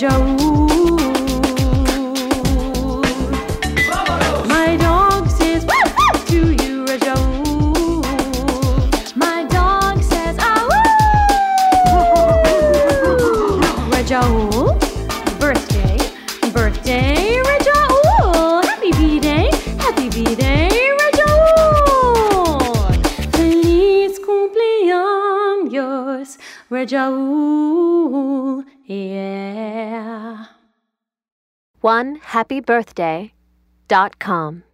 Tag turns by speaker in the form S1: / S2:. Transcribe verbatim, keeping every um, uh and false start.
S1: Rajaul. My dog says woo woo to you, Rajaul. My dog says ah woo. Rajaul, birthday, birthday, Rajaul. Happy B-Day, happy B-Day, Rajaul. Feliz cumpleaños, Rajaul. Yeah.
S2: one happy birthday dot com